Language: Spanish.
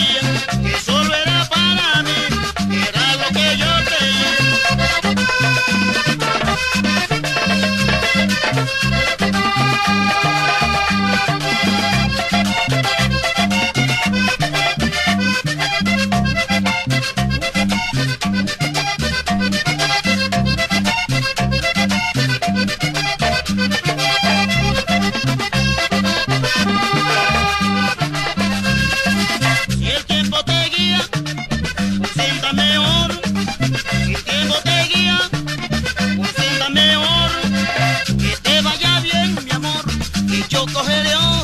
creía que solo era para mí, era lo que yo Si el tiempo te guía, preséntame oro. Si el tiempo te guía, preséntame oro. Que te vaya bien, mi amor, que yo cogeré oro.